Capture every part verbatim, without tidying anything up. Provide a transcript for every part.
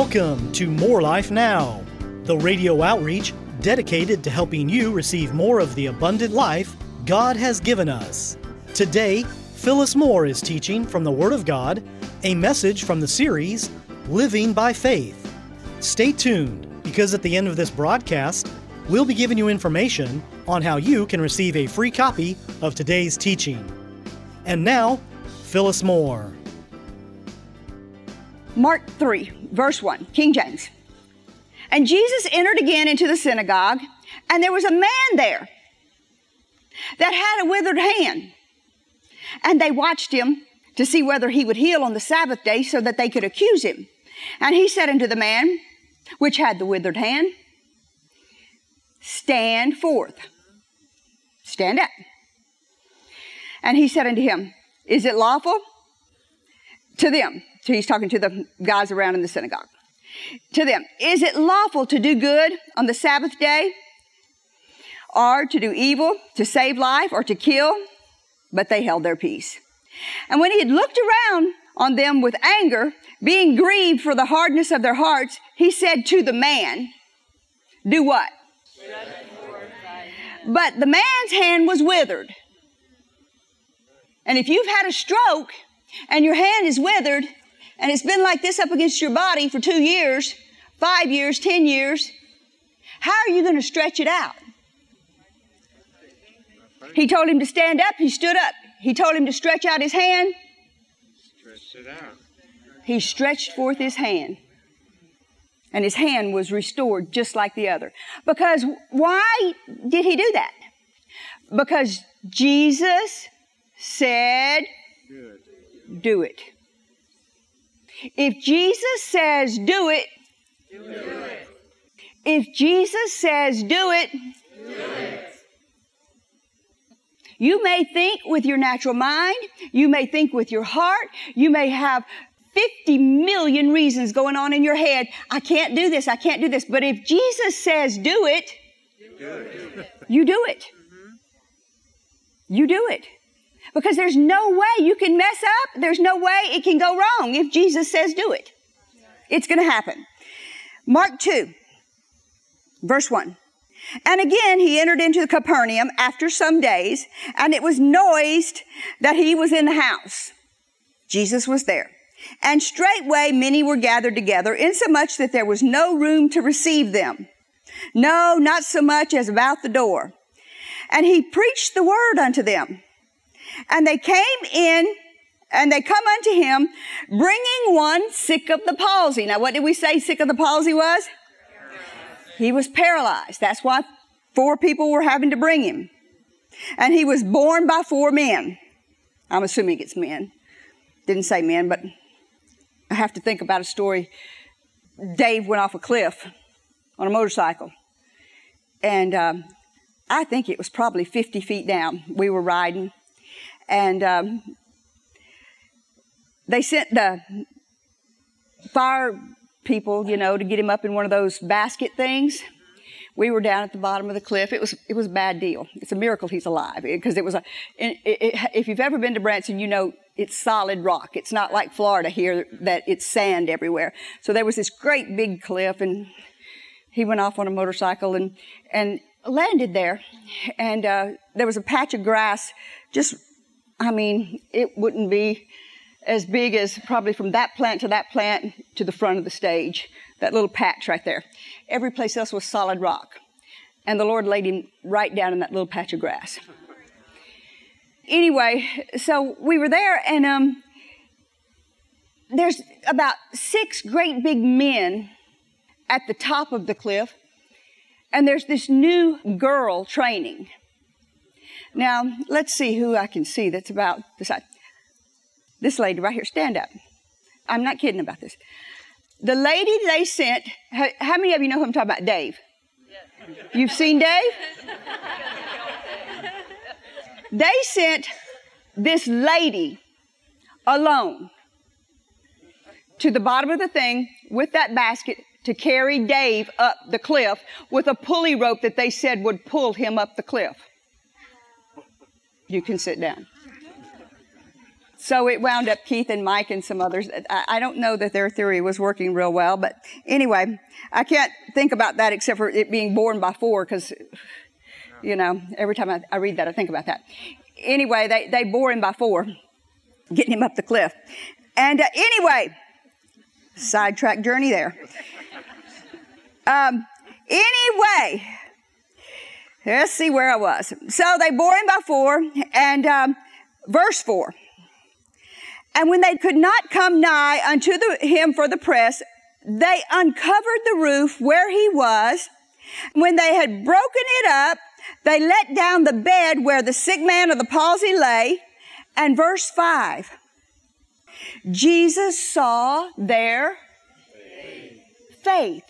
Welcome to More Life Now, the radio outreach dedicated to helping you receive more of the abundant life God has given us. Today, Phyllis Moore is teaching from the Word of God, a message from the series, Living by Faith. Stay tuned, because at the end of this broadcast, we'll be giving you information on how you can receive a free copy of today's teaching. And now, Phyllis Moore. Mark three, verse one, King James. And Jesus entered again into the synagogue, and there was a man there that had a withered hand. And they watched him to see whether he would heal on the Sabbath day so that they could accuse him. And he said unto the man which had the withered hand, Stand forth. Stand up. And he said unto him, Is it lawful? To them. So he's talking to the guys around in the synagogue. To them, is it lawful to do good on the Sabbath day, or to do evil, to save life, or to kill? But they held their peace. And when he had looked around on them with anger, being grieved for the hardness of their hearts, he said to the man, Do what? But the man's hand was withered. And if you've had a stroke and your hand is withered, and it's been like this up against your body for two years, five years, ten years, how are you going to stretch it out? He told him to stand up. He stood up. He told him to stretch out his hand. Stretch it out. He stretched forth his hand. And his hand was restored just like the other. Because why did he do that? Because Jesus said, Good. Do it. If Jesus says do it, Do it. if Jesus says do it, Do it. You may think with your natural mind, you may think with your heart, you may have fifty million reasons going on in your head. I can't do this, I can't do this. But if Jesus says do it, Do it. you do it. You do it. Because there's no way you can mess up. There's no way it can go wrong if Jesus says do it. It's going to happen. Mark two, verse one. And again he entered into Capernaum after some days, and it was noised that he was in the house. Jesus was there. And straightway many were gathered together, insomuch that there was no room to receive them. No, not so much as about the door. And he preached the word unto them. And they came in, and they come unto him, bringing one sick of the palsy. Now, what did we say sick of the palsy was? He was paralyzed. That's why four people were having to bring him. And he was borne by four men. I'm assuming it's men. Didn't say men, but I have to think about a story. Dave went off a cliff on a motorcycle. And um, I think it was probably fifty feet down. We were riding. And um, they sent the fire people, you know, to get him up in one of those basket things. We were down at the bottom of the cliff. It was it was a bad deal. It's a miracle he's alive, because it was a. It, it, if you've ever been to Branson, you know it's solid rock. It's not like Florida here that it's sand everywhere. So there was this great big cliff, and he went off on a motorcycle and and landed there, and uh, there was a patch of grass just. I mean, it wouldn't be as big as probably from that plant to that plant to the front of the stage, that little patch right there. Every place else was solid rock. And the Lord laid him right down in that little patch of grass. Anyway, so we were there, and um, there's about six great big men at the top of the cliff, and there's this new girl training. Now, let's see who I can see that's about this side. This lady right here, stand up. I'm not kidding about this. The lady they sent, how, how many of you know who I'm talking about? Dave. You've seen Dave? They sent this lady alone to the bottom of the thing with that basket to carry Dave up the cliff with a pulley rope that they said would pull him up the cliff. You can sit down. So it wound up Keith and Mike and some others. I, I don't know that their theory was working real well, but anyway, I can't think about that except for it being born by four, because, you know, every time I, I read that, I think about that. Anyway, they, they bore him by four, getting him up the cliff. And uh, anyway, sidetrack journey there. Um, anyway, let's see where I was. So they bore him by four, and um, verse four. And when they could not come nigh unto the, him for the press, they uncovered the roof where he was. When they had broken it up, they let down the bed where the sick man of the palsy lay. And verse five, Jesus saw their faith. faith.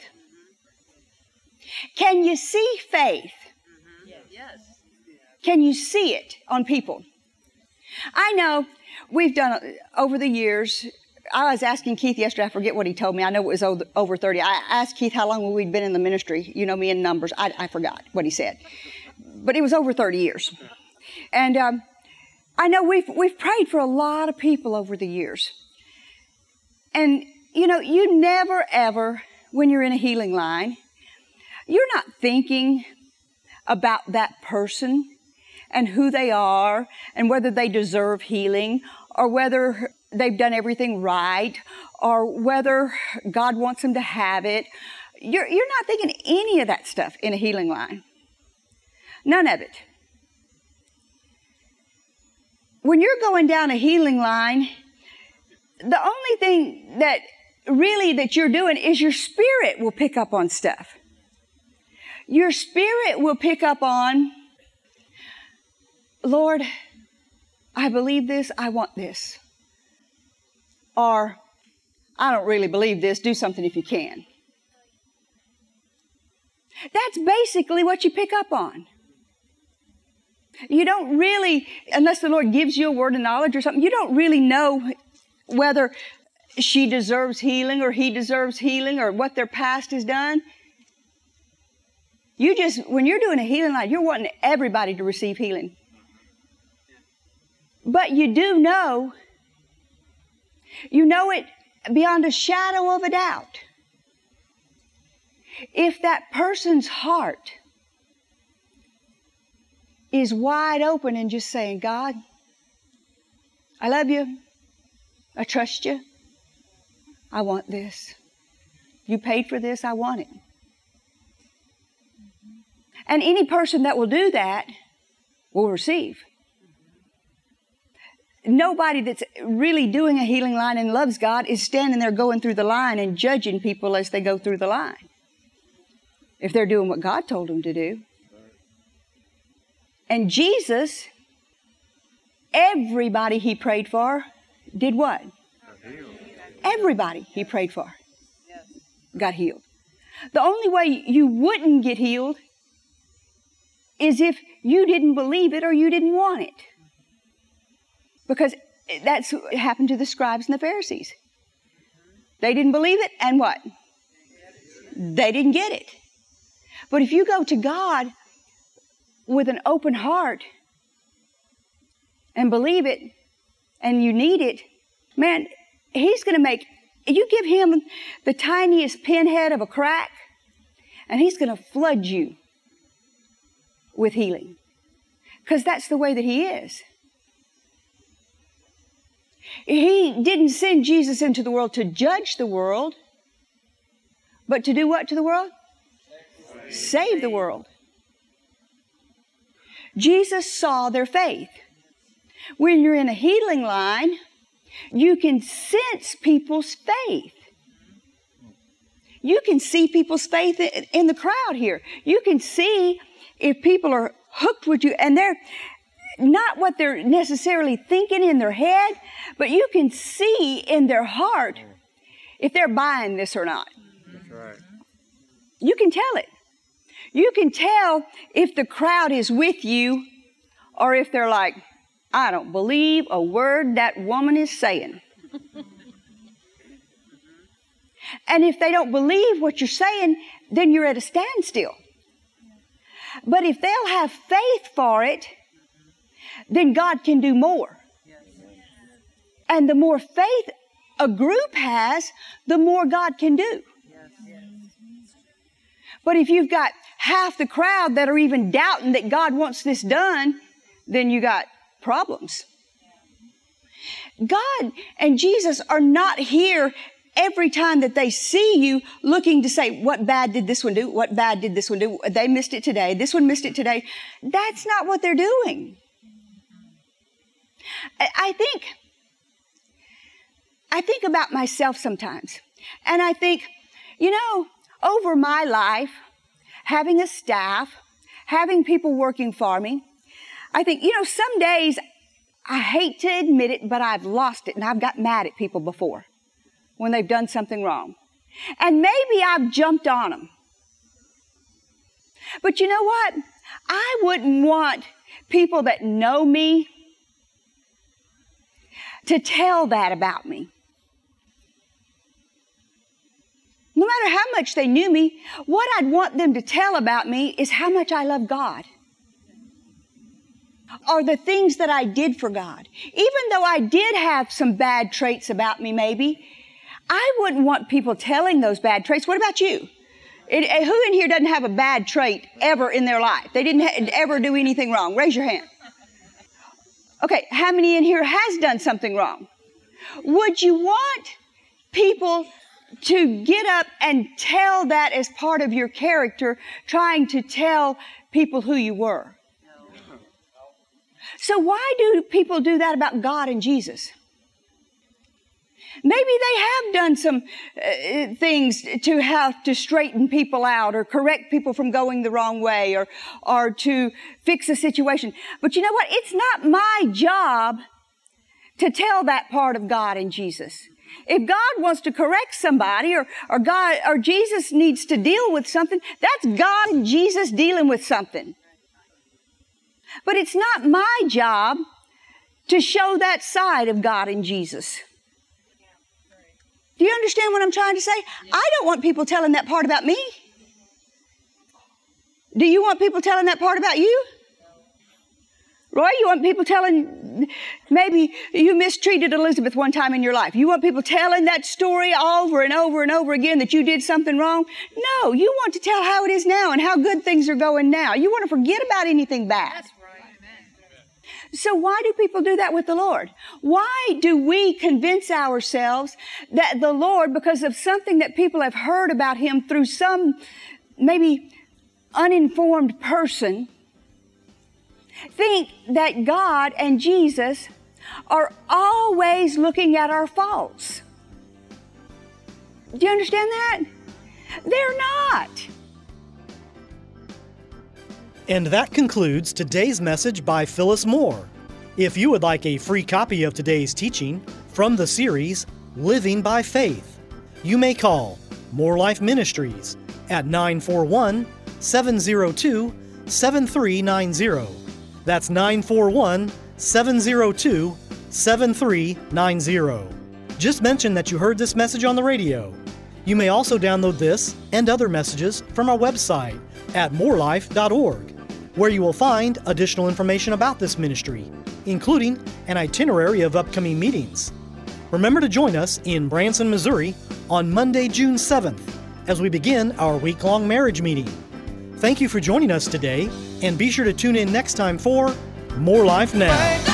Can you see faith? Yes. Can you see it on people? I know we've done, over the years, I was asking Keith yesterday, I forget what he told me. I know it was over thirty. I asked Keith how long we'd been in the ministry. You know me in numbers. I, I forgot what he said. But it was over thirty years. And um, I know we've, we've prayed for a lot of people over the years. And, you know, you never, ever, when you're in a healing line, you're not thinking about that person and who they are and whether they deserve healing or whether they've done everything right or whether God wants them to have it. You're, you're not thinking any of that stuff in a healing line. None of it. When you're going down a healing line, the only thing that really that you're doing is your spirit will pick up on stuff. Your spirit will pick up on, Lord, I believe this, I want this. Or, I don't really believe this, do something if you can. That's basically what you pick up on. You don't really, unless the Lord gives you a word of knowledge or something, you don't really know whether she deserves healing or he deserves healing or what their past has done. You just, when you're doing a healing line, you're wanting everybody to receive healing. But you do know, you know it beyond a shadow of a doubt. If that person's heart is wide open and just saying, God, I love you. I trust you. I want this. You paid for this. I want it. And any person that will do that will receive. Nobody that's really doing a healing line and loves God is standing there going through the line and judging people as they go through the line. If they're doing what God told them to do. And Jesus, everybody he prayed for, did what? Everybody he prayed for got healed. The only way you wouldn't get healed is if you didn't believe it or you didn't want it. Because that's what happened to the scribes and the Pharisees. They didn't believe it, and what? They didn't get it. But if you go to God with an open heart and believe it, and you need it, man, he's going to make, you give him the tiniest pinhead of a crack, and he's going to flood you with healing. Because that's the way that he is. He didn't send Jesus into the world to judge the world, but to do what to the world? Save the world. Jesus saw their faith. When you're in a healing line, you can sense people's faith. You can see people's faith in the crowd here. You can see if people are hooked with you and they're not what they're necessarily thinking in their head, but you can see in their heart if they're buying this or not. That's right. You can tell it. You can tell if the crowd is with you or if they're like, I don't believe a word that woman is saying. And if they don't believe what you're saying, then you're at a standstill. But if they'll have faith for it, then God can do more. And the more faith a group has, the more God can do. But if you've got half the crowd that are even doubting that God wants this done, then you got problems. God and Jesus are not here every time that they see you looking to say, what bad did this one do? What bad did this one do? They missed it today. This one missed it today. That's not what they're doing. I think, I think about myself sometimes. And I think, you know, over my life, having a staff, having people working for me, I think, you know, some days, I hate to admit it, but I've lost it and I've got mad at people before when they've done something wrong. And maybe I've jumped on them. But you know what? I wouldn't want people that know me to tell that about me. No matter how much they knew me, what I'd want them to tell about me is how much I love God. Or the things that I did for God. Even though I did have some bad traits about me maybe, I wouldn't want people telling those bad traits. What about you? It, who in here doesn't have a bad trait ever in their life? They didn't ha- ever do anything wrong. Raise your hand. Okay, how many in here has done something wrong? Would you want people to get up and tell that as part of your character, trying to tell people who you were? So why do people do that about God and Jesus? Maybe they have done some uh, things to have to straighten people out or correct people from going the wrong way or, or to fix a situation. But you know what? It's not my job to tell that part of God and Jesus. If God wants to correct somebody or, or God or Jesus needs to deal with something, that's God and Jesus dealing with something. But it's not my job to show that side of God and Jesus. Do you understand what I'm trying to say? I don't want people telling that part about me. Do you want people telling that part about you? Roy, you want people telling, maybe you mistreated Elizabeth one time in your life. You want people telling that story over and over and over again that you did something wrong? No, you want to tell how it is now and how good things are going now. You want to forget about anything bad. That's right. Amen. So why do people do that with the Lord? Why do we convince ourselves that the Lord, because of something that people have heard about Him through some maybe uninformed person, think that God and Jesus are always looking at our faults? Do you understand that? They're not. And that concludes today's message by Phyllis Moore. If you would like a free copy of today's teaching from the series Living by Faith, you may call More Life Ministries at nine four one, seven zero two, seven three nine zero. That's nine four one, seven zero two, seven three nine zero. Just mention that you heard this message on the radio. You may also download this and other messages from our website at more life dot org, where you will find additional information about this ministry, including an itinerary of upcoming meetings. Remember to join us in Branson, Missouri on Monday, June seventh, as we begin our week-long marriage meeting. Thank you for joining us today, and be sure to tune in next time for More Life Now.